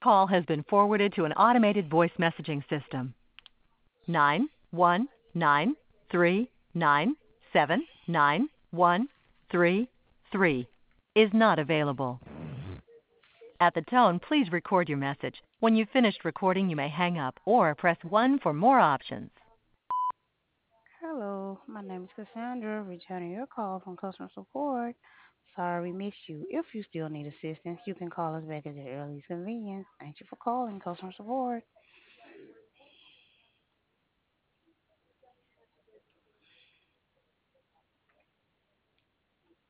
Call has been forwarded to an automated voice messaging system. 91939979133 is not available. At the tone, please record your message. When you've finished recording, you may hang up or press 1 for more options. Hello, my name is Cassandra, returning your call from customer support. Sorry we missed you. If you still need assistance, you can call us back at your earliest convenience. Thank you for calling customer support.